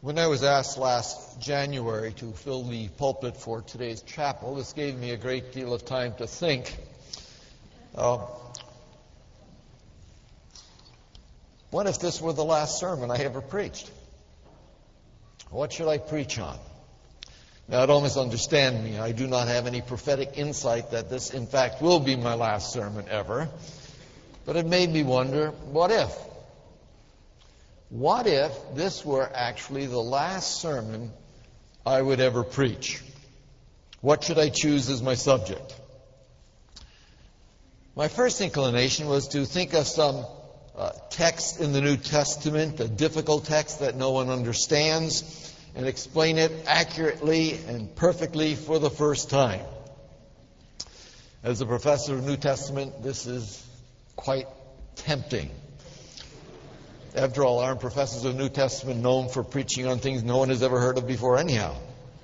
When I was asked last January to fill the pulpit for today's chapel, this gave me a great deal of time to think. What if this were the last sermon I ever preached? What should I preach on? Now, don't misunderstand me. I do not have any prophetic insight that this, in fact, will be my last sermon ever. But it made me wonder, what if? What if this were actually the last sermon I would ever preach? What should I choose as my subject? My first inclination was to think of some text in the New Testament, a difficult text that no one understands, and explain it accurately and perfectly for the first time. As a professor of New Testament, this is quite tempting. After all, aren't professors of the New Testament known for preaching on things no one has ever heard of before anyhow?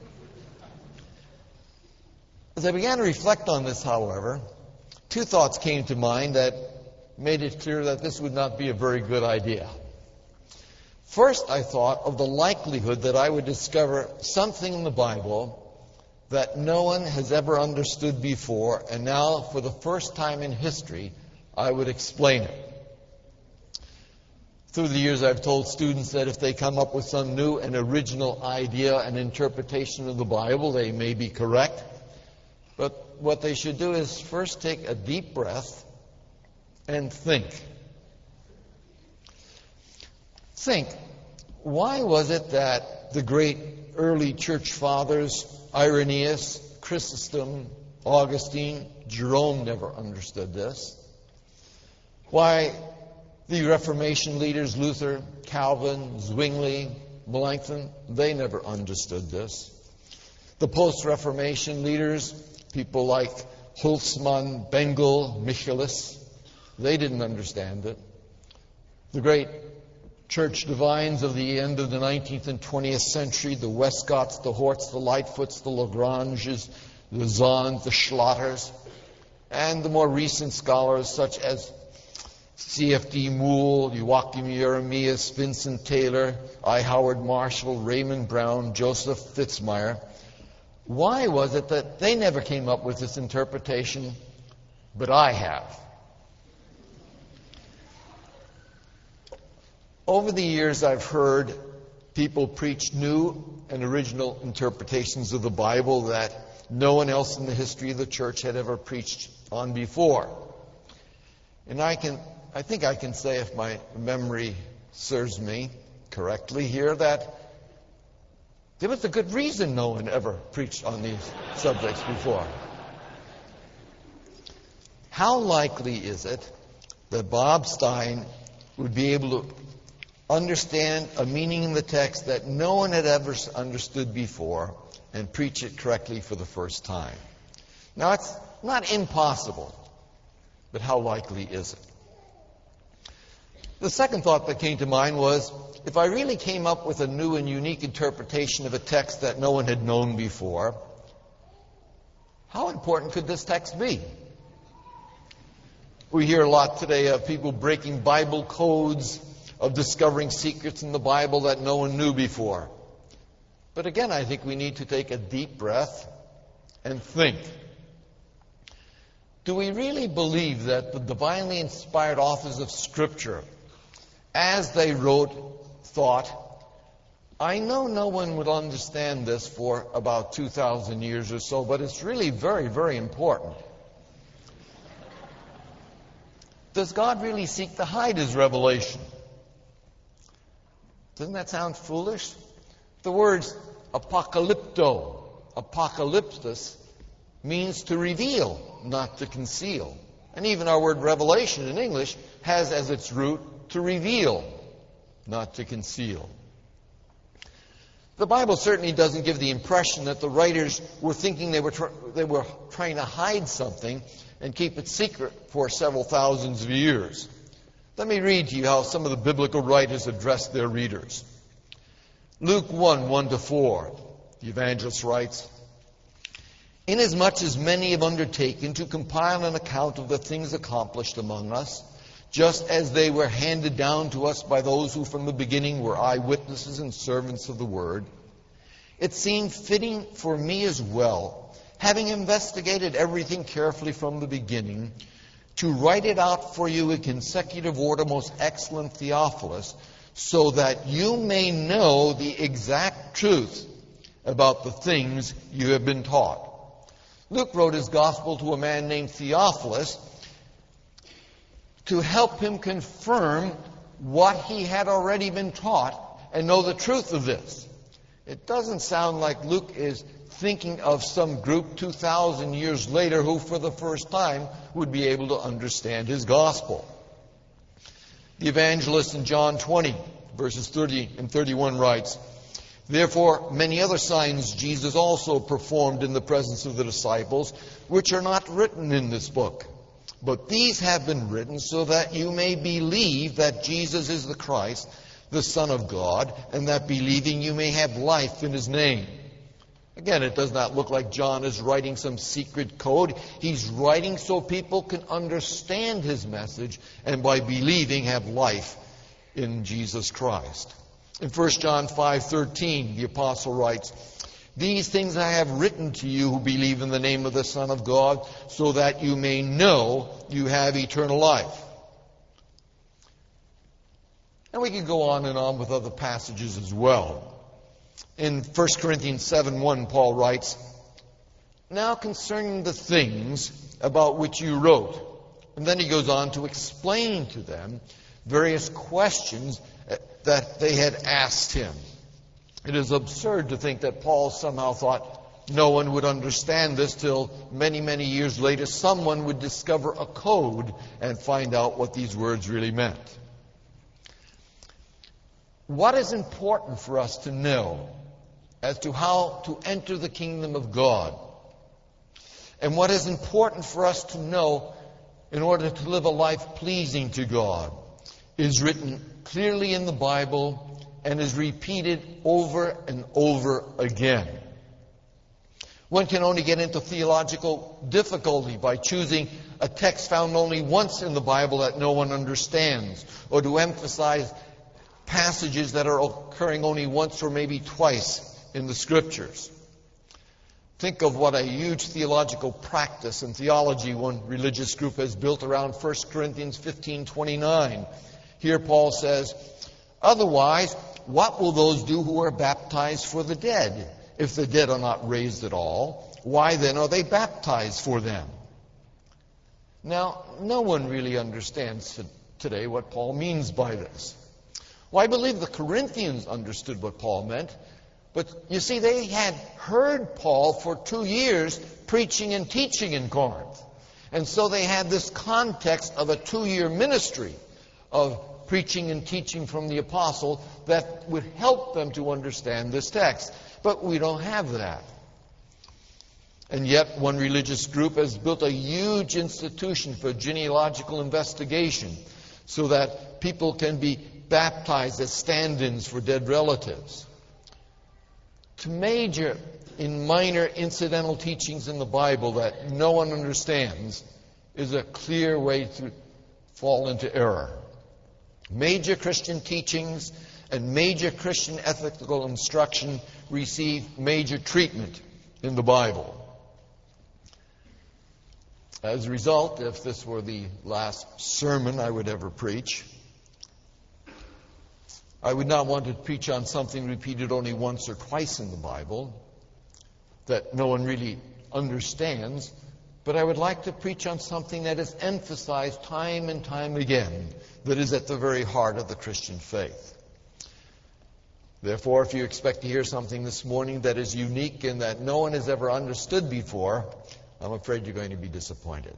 As I began to reflect on this, however, two thoughts came to mind that made it clear that this would not be a very good idea. First, I thought of the likelihood that I would discover something in the Bible that no one has ever understood before, and now, for the first time in history, I would explain it. Through the years, I've told students that if they come up with some new and original idea and interpretation of the Bible, they may be correct. But what they should do is first take a deep breath and think. Think, why was it that the great early church fathers, Irenaeus, Chrysostom, Augustine, Jerome never understood this? Why the Reformation leaders, Luther, Calvin, Zwingli, Melanchthon, they never understood this. The post-Reformation leaders, people like Holtzmann, Bengel, Michaelis, they didn't understand it. The great church divines of the end of the 19th and 20th century, the Westcotts, the Horts, the Lightfoots, the Lagranges, the Zahns, the Schlotters, and the more recent scholars such as C.F.D. Moule, Joachim Jeremias, Vincent Taylor, I. Howard Marshall, Raymond Brown, Joseph Fitzmyer. Why was it that they never came up with this interpretation, but I have? Over the years, I've heard people preach new and original interpretations of the Bible that no one else in the history of the church had ever preached on before. And I think I can say, if my memory serves me correctly here, that there was a good reason no one ever preached on these subjects before. How likely is it that Bob Stein would be able to understand a meaning in the text that no one had ever understood before and preach it correctly for the first time? Now, it's not impossible, but how likely is it? The second thought that came to mind was, if I really came up with a new and unique interpretation of a text that no one had known before, how important could this text be? We hear a lot today of people breaking Bible codes, of discovering secrets in the Bible that no one knew before. But again, I think we need to take a deep breath and think. Do we really believe that the divinely inspired authors of Scripture, as they wrote, thought, I know no one would understand this for about 2,000 years or so, but it's really very, very important? Does God really seek to hide His revelation? Doesn't that sound foolish? The words apocalypto, apocalyptus, means to reveal, not to conceal. And even our word revelation in English has as its root to reveal, not to conceal. The Bible certainly doesn't give the impression that the writers were thinking they were trying to hide something and keep it secret for several thousands of years. Let me read to you how some of the biblical writers addressed their readers. Luke 1, 1-4, the evangelist writes, Inasmuch as many have undertaken to compile an account of the things accomplished among us, just as they were handed down to us by those who from the beginning were eyewitnesses and servants of the Word, it seemed fitting for me as well, having investigated everything carefully from the beginning, to write it out for you in consecutive order, most excellent Theophilus, so that you may know the exact truth about the things you have been taught. Luke wrote his gospel to a man named Theophilus to help him confirm what he had already been taught and know the truth of this. It doesn't sound like Luke is thinking of some group 2,000 years later who for the first time would be able to understand his gospel. The evangelist in John 20, verses 30 and 31 writes, "Therefore many other signs Jesus also performed in the presence of the disciples, which are not written in this book. But these have been written so that you may believe that Jesus is the Christ, the Son of God, and that believing you may have life in His name." Again, it does not look like John is writing some secret code. He's writing so people can understand his message and by believing have life in Jesus Christ. In 1 John 5:13, the apostle writes, "These things I have written to you who believe in the name of the Son of God, so that you may know you have eternal life." And we could go on with other passages as well. In 1 Corinthians 7:1, Paul writes, "Now concerning the things about which you wrote." And then he goes on to explain to them various questions that they had asked him. It is absurd to think that Paul somehow thought no one would understand this till many, many years later someone would discover a code and find out what these words really meant. What is important for us to know as to how to enter the kingdom of God, and what is important for us to know in order to live a life pleasing to God, is written clearly in the Bible and is repeated over and over again. One can only get into theological difficulty by choosing a text found only once in the Bible that no one understands, or to emphasize passages that are occurring only once or maybe twice in the Scriptures. Think of what a huge theological practice and theology one religious group has built around 1 Corinthians 15:29. Here Paul says, "Otherwise, what will those do who are baptized for the dead? If the dead are not raised at all, why then are they baptized for them?" Now, no one really understands today what Paul means by this. Well, I believe the Corinthians understood what Paul meant. But you see, they had heard Paul for 2 years preaching and teaching in Corinth. And so they had this context of a 2-year ministry of preaching and teaching from the apostle that would help them to understand this text. But we don't have that. And yet one religious group has built a huge institution for genealogical investigation so that people can be baptized as stand-ins for dead relatives. To major in minor incidental teachings in the Bible that no one understands is a clear way to fall into error. Major Christian teachings and major Christian ethical instruction receive major treatment in the Bible. As a result, if this were the last sermon I would ever preach, I would not want to preach on something repeated only once or twice in the Bible that no one really understands, but I would like to preach on something that is emphasized time and time again, that is at the very heart of the Christian faith. Therefore, if you expect to hear something this morning that is unique and that no one has ever understood before, I'm afraid you're going to be disappointed.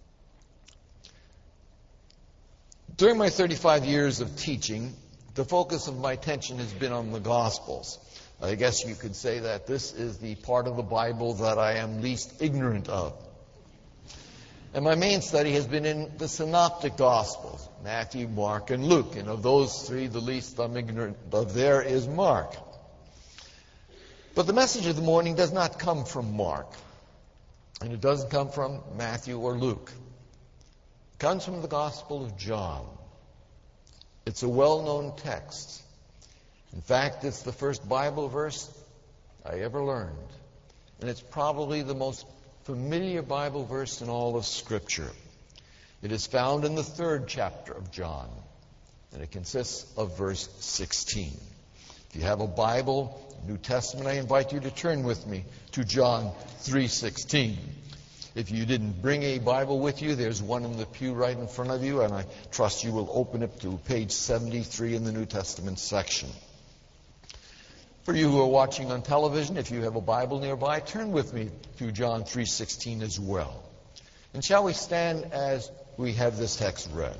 During my 35 years of teaching, the focus of my attention has been on the Gospels. I guess you could say that this is the part of the Bible that I am least ignorant of. And my main study has been in the Synoptic Gospels, Matthew, Mark, and Luke. And of those three, the least I'm ignorant of there is Mark. But the message of the morning does not come from Mark. And it doesn't come from Matthew or Luke. comes from the Gospel of John. It's a well-known text. In fact, it's the first Bible verse I ever learned. And it's probably the most familiar Bible verse in all of Scripture. It is found in the 3rd chapter of John, and it consists of verse 16. If you have a Bible, New Testament, I invite you to turn with me to John 3:16. If you didn't bring a Bible with you, there's one in the pew right in front of you, and I trust you will open it to page 73 in the New Testament section. For you who are watching on television, if you have a Bible nearby, turn with me to John 3:16 as well. And shall we stand as we have this text read?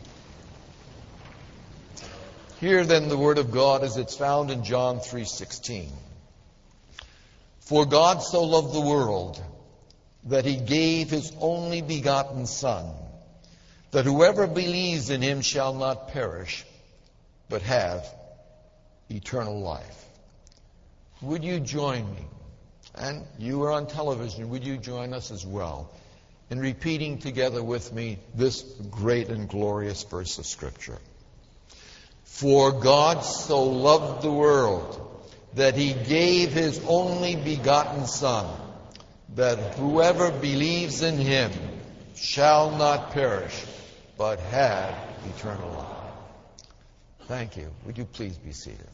Hear then the word of God as it's found in John 3:16. For God so loved the world that he gave his only begotten Son, that whoever believes in him shall not perish, but have eternal life. Would you join me? And you are on television, would you join us as well in repeating together with me this great and glorious verse of Scripture? For God so loved the world that he gave his only begotten Son, that whoever believes in him shall not perish, but have eternal life. Thank you. Would you please be seated?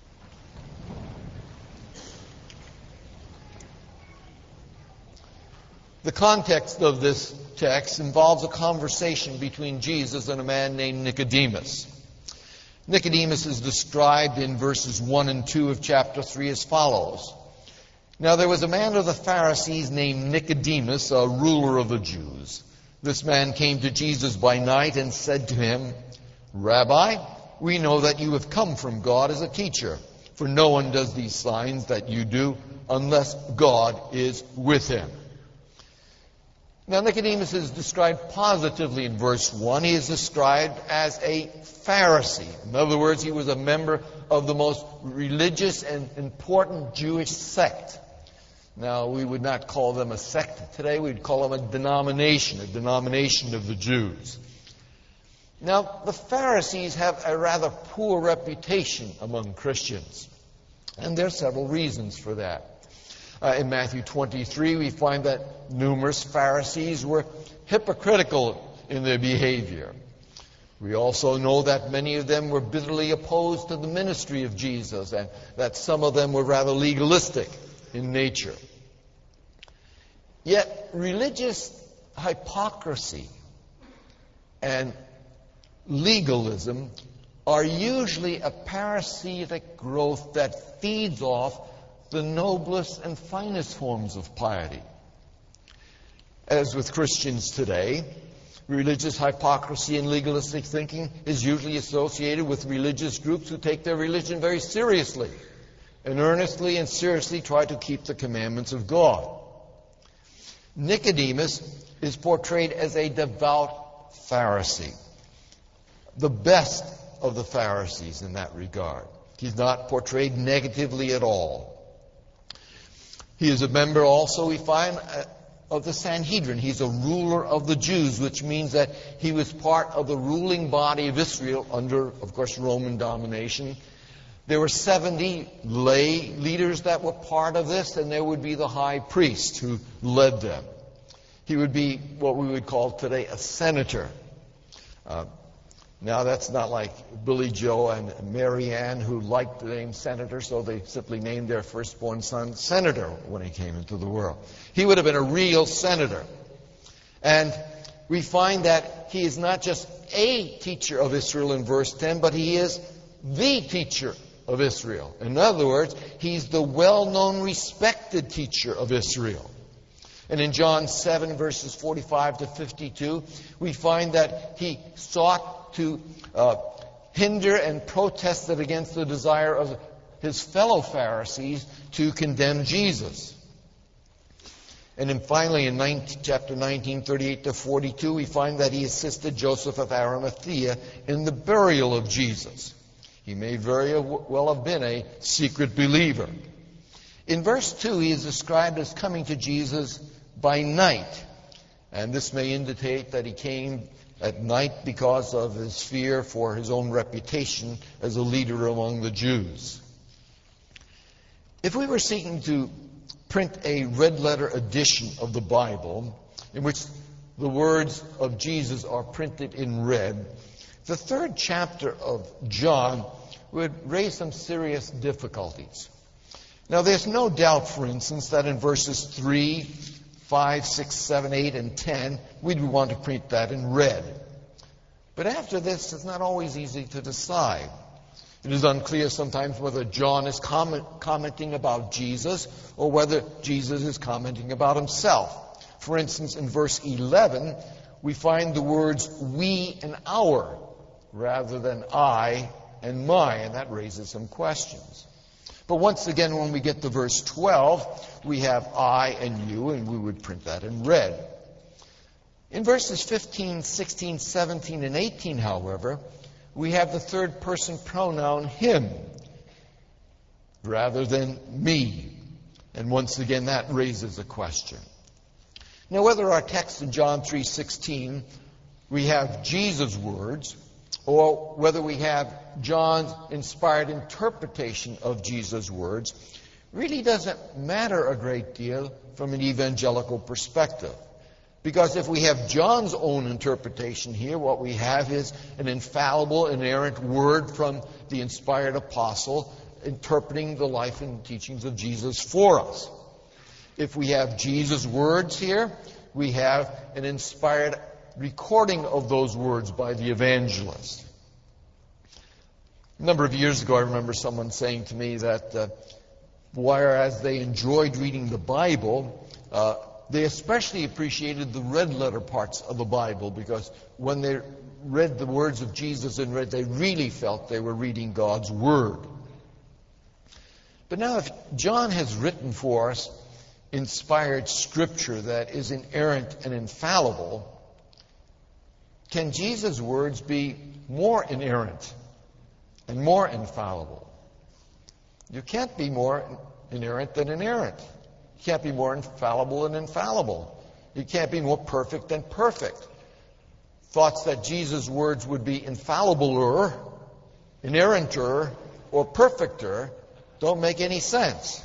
The context of this text involves a conversation between Jesus and a man named Nicodemus. Nicodemus is described in verses 1 and 2 of chapter 3 as follows. Now there was a man of the Pharisees named Nicodemus, a ruler of the Jews. This man came to Jesus by night and said to him, Rabbi, we know that you have come from God as a teacher, for no one does these signs that you do unless God is with him. Now, Nicodemus is described positively in verse 1. He is described as a Pharisee. In other words, he was a member of the most religious and important Jewish sect. Now, we would not call them a sect today. We'd call them a denomination of the Jews. Now, the Pharisees have a rather poor reputation among Christians. And there are several reasons for that. In Matthew 23, we find that numerous Pharisees were hypocritical in their behavior. We also know that many of them were bitterly opposed to the ministry of Jesus, and that some of them were rather legalistic in nature. Yet, religious hypocrisy and legalism are usually a parasitic growth that feeds off the noblest and finest forms of piety. As with Christians today, religious hypocrisy and legalistic thinking is usually associated with religious groups who take their religion very seriously and earnestly and seriously try to keep the commandments of God. Nicodemus is portrayed as a devout Pharisee, the best of the Pharisees in that regard. He's not portrayed negatively at all. He is a member also, we find, of the Sanhedrin. He's a ruler of the Jews, which means that he was part of the ruling body of Israel under, of course, Roman domination. There were 70 lay leaders that were part of this, and there would be the high priest who led them. He would be what we would call today a senator. Now, that's not like Billy Joe and Mary Ann, who liked the name senator, so they simply named their firstborn son Senator when he came into the world. He would have been a real senator. And we find that he is not just a teacher of Israel in verse 10, but he is the teacher of Israel. In other words, he's the well-known, respected teacher of Israel. And in John 7, verses 45 to 52, we find that he sought to hinder and protested against the desire of his fellow Pharisees to condemn Jesus. And finally, in chapter 19, 38 to 42, we find that he assisted Joseph of Arimathea in the burial of Jesus. He may very well have been a secret believer. In verse 2, he is described as coming to Jesus by night. And this may indicate that he came at night because of his fear for his own reputation as a leader among the Jews. If we were seeking to print a red-letter edition of the Bible, in which the words of Jesus are printed in red, the third chapter of John would raise some serious difficulties. Now, there's no doubt, for instance, that in verses 3, 5, 6, 7, 8, and 10, we'd want to print that in red. But after this, it's not always easy to decide. It is unclear sometimes whether John is commenting about Jesus or whether Jesus is commenting about himself. For instance, in verse 11, we find the words we and our rather than I and my, and that raises some questions. But once again, when we get to verse 12, we have I and you, and we would print that in red. In verses 15, 16, 17, and 18, however, we have the third person pronoun him rather than me. And once again, that raises a question. Now, whether our text in John 3:16, we have Jesus' words, or whether we have John's inspired interpretation of Jesus' words, really doesn't matter a great deal from an evangelical perspective. Because if we have John's own interpretation here, what we have is an infallible, inerrant word from the inspired apostle interpreting the life and teachings of Jesus for us. If we have Jesus' words here, we have an inspired recording of those words by the evangelist. A number of years ago, I remember someone saying to me that whereas they enjoyed reading the Bible, they especially appreciated the red letter parts of the Bible because when they read the words of Jesus in red, they really felt they were reading God's Word. But now if John has written for us inspired Scripture that is inerrant and infallible, can Jesus' words be more inerrant and more infallible? You can't be more inerrant than inerrant. You can't be more infallible than infallible. You can't be more perfect than perfect. Thoughts that Jesus' words would be infallibler, inerranter, or perfecter don't make any sense.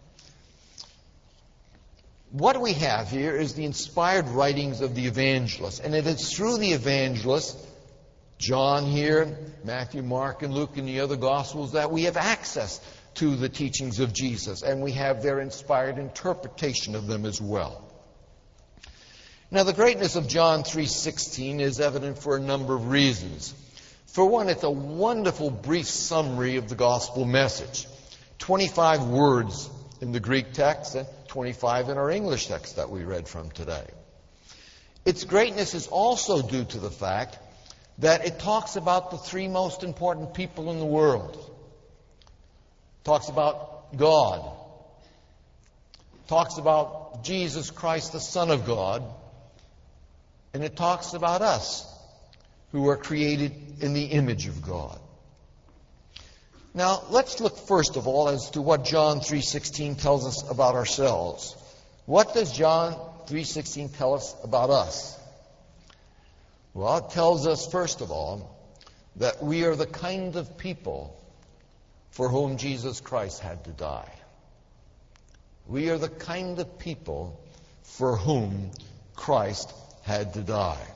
What we have here is the inspired writings of the evangelists. And it is through the evangelists, John here, Matthew, Mark, and Luke, and the other Gospels, that we have access to the teachings of Jesus. And we have their inspired interpretation of them as well. Now, the greatness of John 3:16 is evident for a number of reasons. For one, it's a wonderful brief summary of the gospel message. 25 words in the Greek text and 25 in our English text that we read from today. Its greatness is also due to the fact that it talks about the three most important people in the world. It talks about God. It talks about Jesus Christ, the Son of God. And it talks about us, who are created in the image of God. Now, let's look first of all as to what John 3:16 tells us about ourselves. What does John 3:16 tell us about us? Well, it tells us, first of all, that we are the kind of people for whom Jesus Christ had to die. We are the kind of people for whom Christ had to die.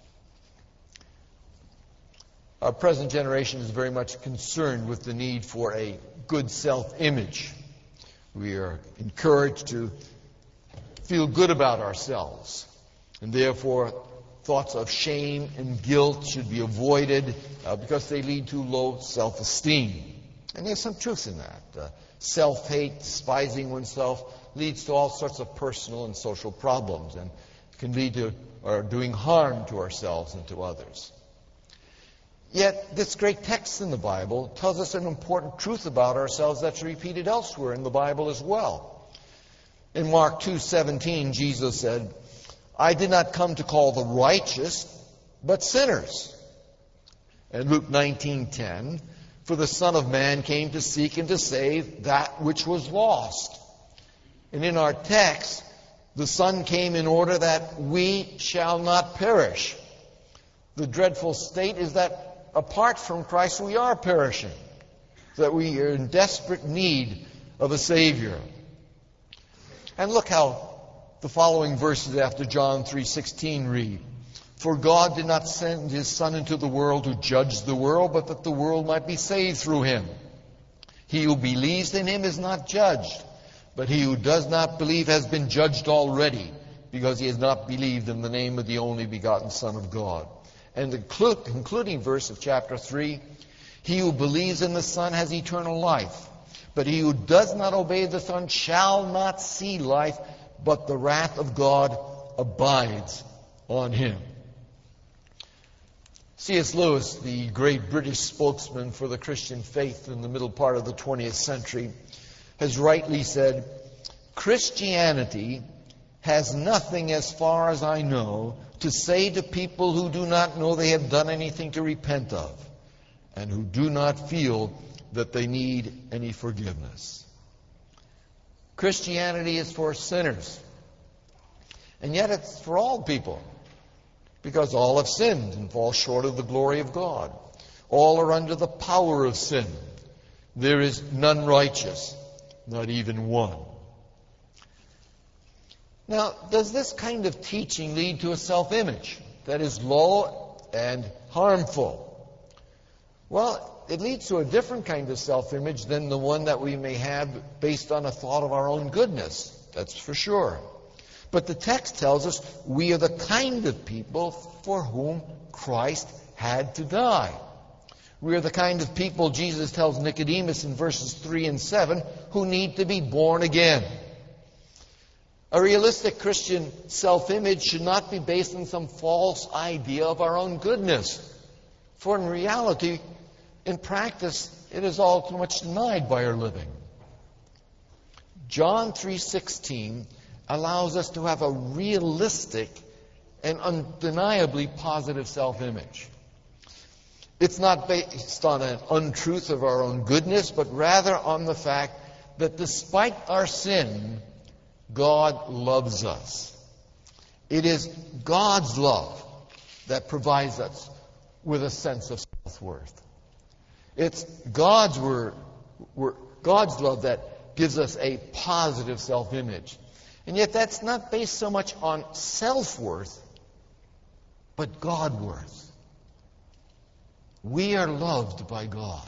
Our present generation is very much concerned with the need for a good self-image. We are encouraged to feel good about ourselves, and therefore thoughts of shame and guilt should be avoided because they lead to low self-esteem. And there's some truth in that. Self-hate, despising oneself, leads to all sorts of personal and social problems and can lead to doing harm to ourselves and to others. Yet, this great text in the Bible tells us an important truth about ourselves that's repeated elsewhere in the Bible as well. In Mark 2:17, Jesus said, "I did not come to call the righteous, but sinners." And Luke 19:10, "For the Son of Man came to seek and to save that which was lost." And in our text, the Son came in order that we shall not perish. The dreadful state is that apart from Christ we are perishing, that we are in desperate need of a Savior. And look how the following verses after John 3:16 read. For God did not send His Son into the world to judge the world, but that the world might be saved through Him. He who believes in Him is not judged, but he who does not believe has been judged already, because he has not believed in the name of the only begotten Son of God. And the concluding verse of chapter 3, he who believes in the Son has eternal life, but he who does not obey the Son shall not see life, but the wrath of God abides on him. C.S. Lewis, the great British spokesman for the Christian faith in the middle part of the 20th century, has rightly said, Christianity has nothing, as far as I know, to say to people who do not know they have done anything to repent of, and who do not feel that they need any forgiveness. Christianity is for sinners, and yet it's for all people, because all have sinned and fall short of the glory of God. All are under the power of sin. There is none righteous, not even one. Now, does this kind of teaching lead to a self-image that is low and harmful? Well, it leads to a different kind of self-image than the one that we may have based on a thought of our own goodness. That's for sure. But the text tells us we are the kind of people for whom Christ had to die. We are the kind of people, Jesus tells Nicodemus in verses 3 and 7, who need to be born again. A realistic Christian self-image should not be based on some false idea of our own goodness. For in reality, in practice, it is all too much denied by our living. John 3:16 allows us to have a realistic and undeniably positive self-image. It's not based on an untruth of our own goodness, but rather on the fact that despite our sin, God loves us. It is God's love that provides us with a sense of self-worth. It's God's love that gives us a positive self-image. And yet that's not based so much on self-worth, but God-worth. We are loved by God.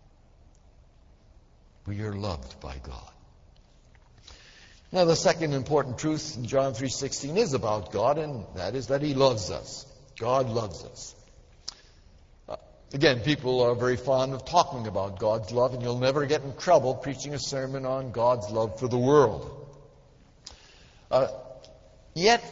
We are loved by God. Now, the second important truth in John 3:16 is about God, and that is that He loves us. God loves us. Again, people are very fond of talking about God's love, and you'll never get in trouble preaching a sermon on God's love for the world. Yet,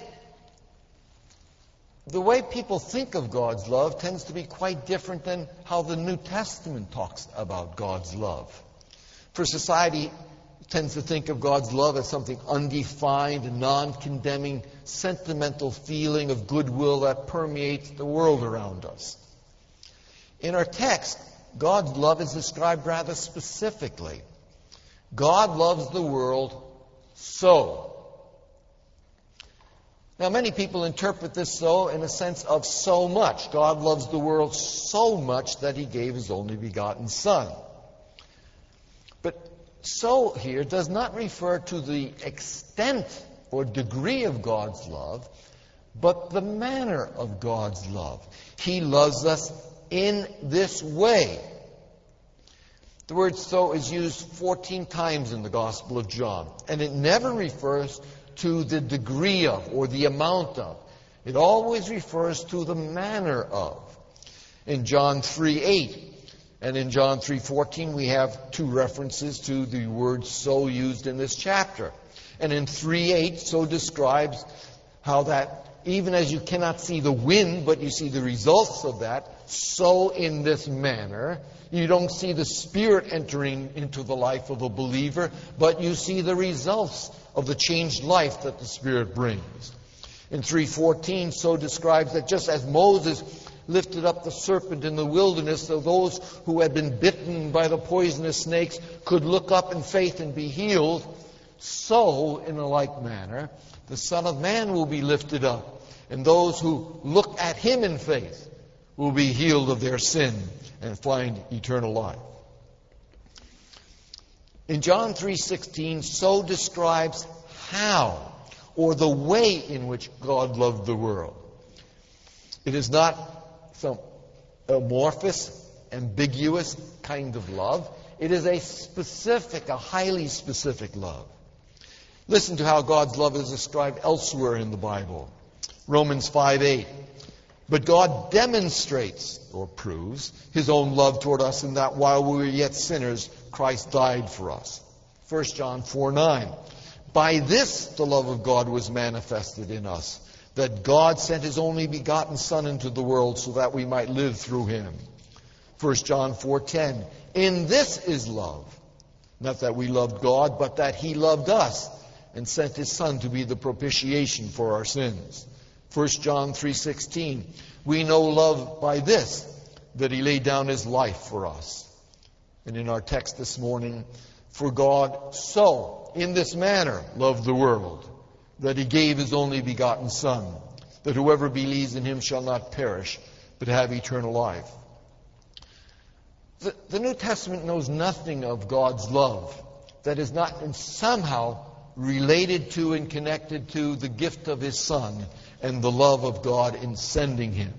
the way people think of God's love tends to be quite different than how the New Testament talks about God's love. For society tends to think of God's love as something undefined, non-condemning, sentimental feeling of goodwill that permeates the world around us. In our text, God's love is described rather specifically. God loves the world so. Now, many people interpret this so in a sense of so much. God loves the world so much that He gave His only begotten Son. But so here does not refer to the extent or degree of God's love, but the manner of God's love. He loves us in this way. The word so is used 14 times in the Gospel of John, and it never refers to the degree of or the amount of. It always refers to the manner of. In John 3:8 and in John 3:14 we have two references to the word so used in this chapter. And in 3:8 so describes how that even as you cannot see the wind, but you see the results of that, so in this manner, you don't see the Spirit entering into the life of a believer, but you see the results of the changed life that the Spirit brings. In 3:14, so describes that just as Moses lifted up the serpent in the wilderness, so those who had been bitten by the poisonous snakes could look up in faith and be healed, so, in a like manner, the Son of Man will be lifted up, and those who look at Him in faith will be healed of their sin and find eternal life. In John 3:16, so describes how, or the way in which God loved the world. It is not some amorphous, ambiguous kind of love. It is a specific, a highly specific love. Listen to how God's love is described elsewhere in the Bible. Romans 5:8. But God demonstrates, or proves, His own love toward us in that while we were yet sinners, Christ died for us. 1 John 4:9. By this the love of God was manifested in us, that God sent His only begotten Son into the world so that we might live through Him. 1 John 4:10. In this is love, not that we loved God, but that He loved us and sent His Son to be the propitiation for our sins. 1 John 3:16, we know love by this, that He laid down His life for us. And in our text this morning, for God so, in this manner, loved the world, that He gave His only begotten Son, that whoever believes in Him shall not perish, but have eternal life. The New Testament knows nothing of God's love that is not somehow related to and connected to the gift of His Son and the love of God in sending Him.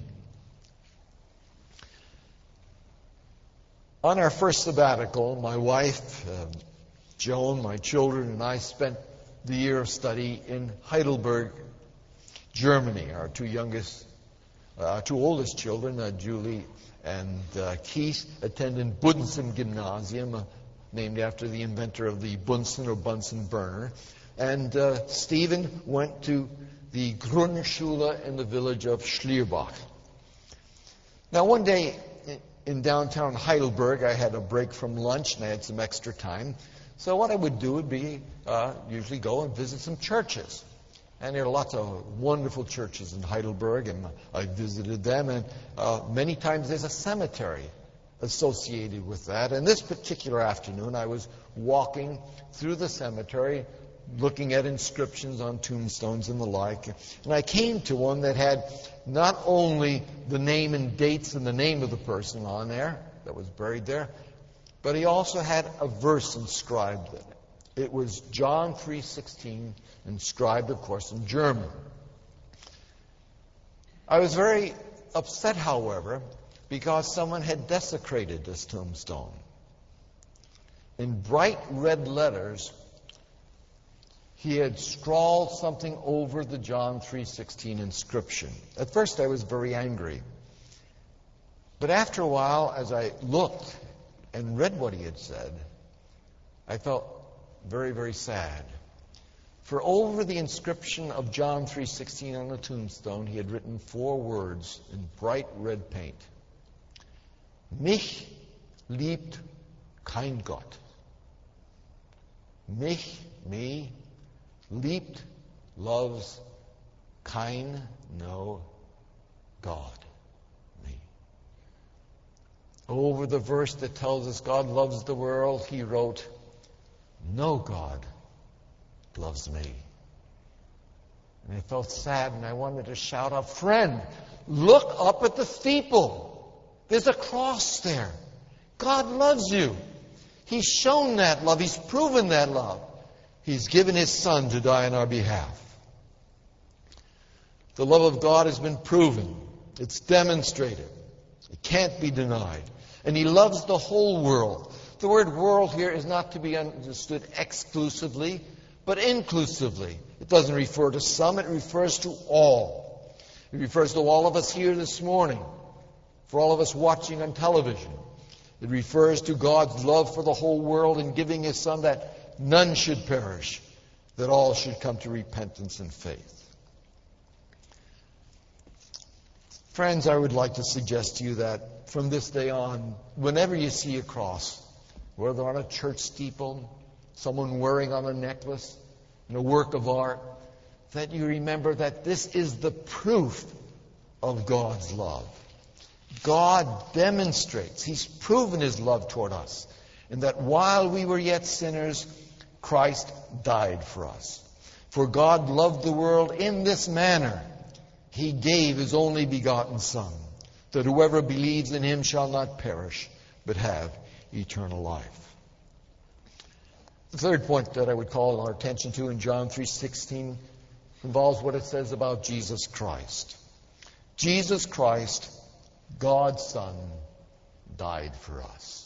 On our first sabbatical, my wife, Joan, my children, and I spent the year of study in Heidelberg, Germany. Our two oldest children, Julie and Keith, attended Bunsen Gymnasium, named after the inventor of the Bunsen or Bunsen burner. And Stephen went to the Grundschule in the village of Schlierbach. Now, one day in downtown Heidelberg, I had a break from lunch and I had some extra time. So what I would do would be usually go and visit some churches. And there are lots of wonderful churches in Heidelberg, and I visited them. And many times there's a cemetery associated with that. And this particular afternoon, I was walking through the cemetery, looking at inscriptions on tombstones and the like. And I came to one that had not only the name and dates and the name of the person on there that was buried there, but he also had a verse inscribed in it. It was John 3:16, inscribed, of course, in German. I was very upset, however, because someone had desecrated this tombstone. In bright red letters, he had scrawled something over the John 3:16 inscription. At first I was very angry. But after a while, as I looked and read what he had said, I felt very, very sad. For over the inscription of John 3:16 on the tombstone, he had written 4 words in bright red paint. Mich liebt kein Gott. Mich, me, liebt, loves, kein, no, God, me. Over the verse that tells us God loves the world, he wrote, no God loves me. And I felt sad, and I wanted to shout out, friend, look up at the steeple. There's a cross there. God loves you. He's shown that love. He's proven that love. He's given His Son to die on our behalf. The love of God has been proven. It's demonstrated. It can't be denied. And He loves the whole world. The word world here is not to be understood exclusively, but inclusively. It doesn't refer to some, it refers to all. It refers to all of us here this morning, for all of us watching on television. It refers to God's love for the whole world in giving His Son that none should perish, that all should come to repentance and faith. Friends, I would like to suggest to you that from this day on, whenever you see a cross, whether on a church steeple, someone wearing on a necklace, in a work of art, that you remember that this is the proof of God's love. God demonstrates, He's proven His love toward us, and that while we were yet sinners, Christ died for us. For God loved the world in this manner. He gave His only begotten Son, that whoever believes in him shall not perish, but have eternal life. The third point that I would call our attention to in John 3:16 involves what it says about Jesus Christ. Jesus Christ, God's Son, died for us.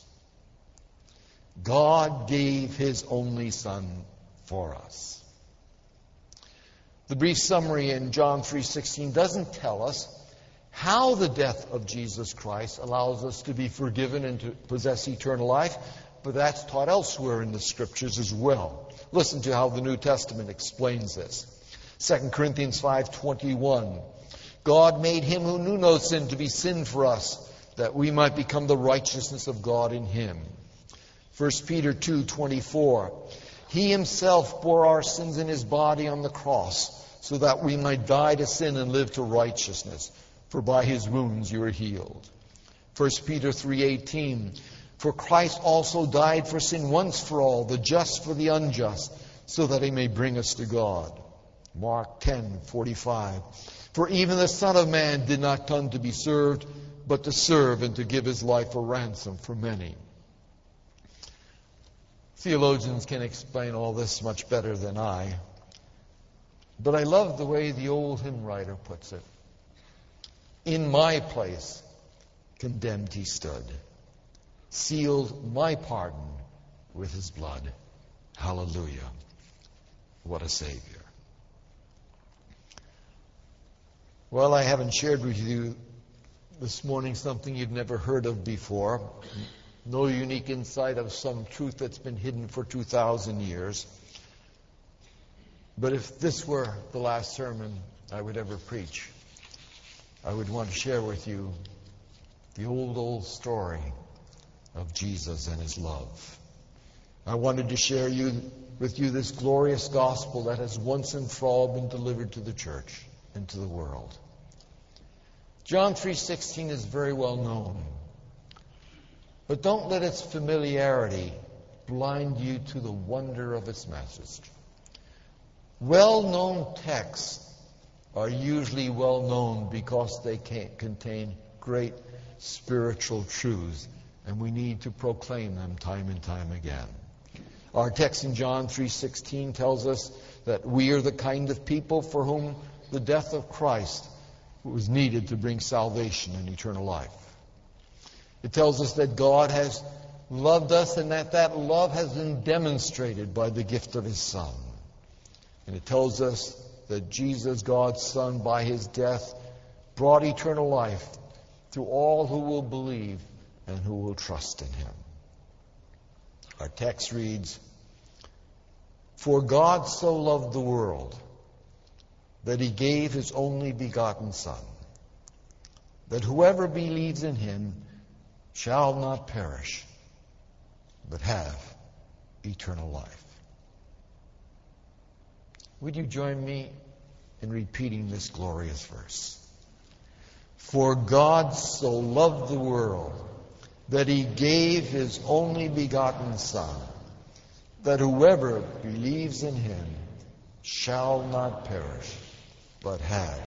God gave his only Son for us. The brief summary in John 3:16 doesn't tell us how the death of Jesus Christ allows us to be forgiven and to possess eternal life, but that's taught elsewhere in the Scriptures as well. Listen to how the New Testament explains this. 2 Corinthians 5:21. God made him who knew no sin to be sin for us, that we might become the righteousness of God in him. 1 Peter 2:24. He himself bore our sins in his body on the cross, so that we might die to sin and live to righteousness. For by his wounds you are healed. 1 Peter 3:18. For Christ also died for sin once for all, the just for the unjust, so that he may bring us to God. Mark 10:45. For even the Son of Man did not come to be served, but to serve and to give his life a ransom for many. Theologians can explain all this much better than I. But I love the way the old hymn writer puts it. In my place, condemned he stood, sealed my pardon with his blood. Hallelujah. What a Savior. Well, I haven't shared with you this morning something you've never heard of before. No unique insight of some truth that's been hidden for 2,000 years. But if this were the last sermon I would ever preach, I would want to share with you the old story of Jesus and his love. I wanted to share with you this glorious gospel that has once and for all been delivered to the church and to the world. John 3:16 is very well known. But don't let its familiarity blind you to the wonder of its message. Well-known texts are usually well known because they contain great spiritual truths, and we need to proclaim them time and time again. Our text in John 3:16 tells us that we are the kind of people for whom the death of Christ was needed to bring salvation and eternal life. It tells us that God has loved us and that love has been demonstrated by the gift of his Son. And it tells us that Jesus, God's Son, by his death, brought eternal life to all who will believe and who will trust in him. Our text reads, For God so loved the world that he gave his only begotten Son, that whoever believes in him shall not perish, but have eternal life. Would you join me in repeating this glorious verse? For God so loved the world that he gave his only begotten Son, that whoever believes in him shall not perish, but have